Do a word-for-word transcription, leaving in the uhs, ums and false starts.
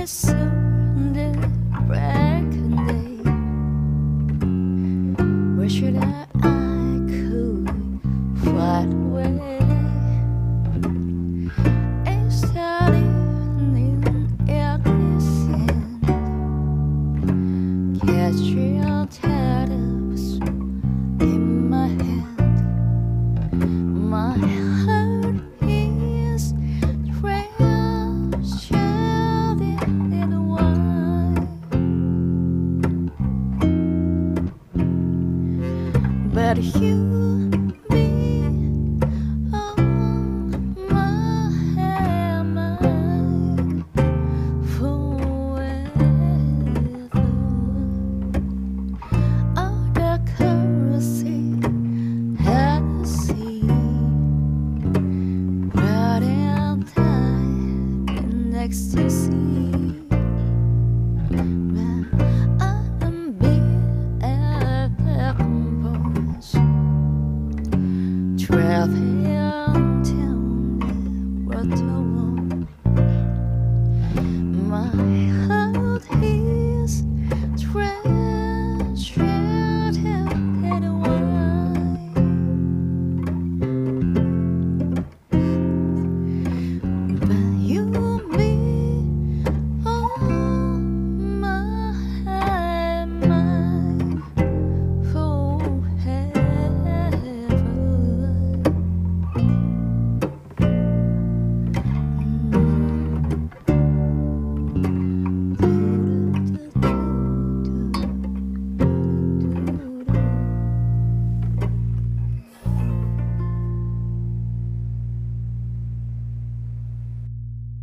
soon the break of day. Where should I, I could fly away? It's starting in ignition. Catch your tattoos in my hand. My heart is drenched in wine, but you be on my mind forever. All the currency had to see, bright and tight in ecstasy.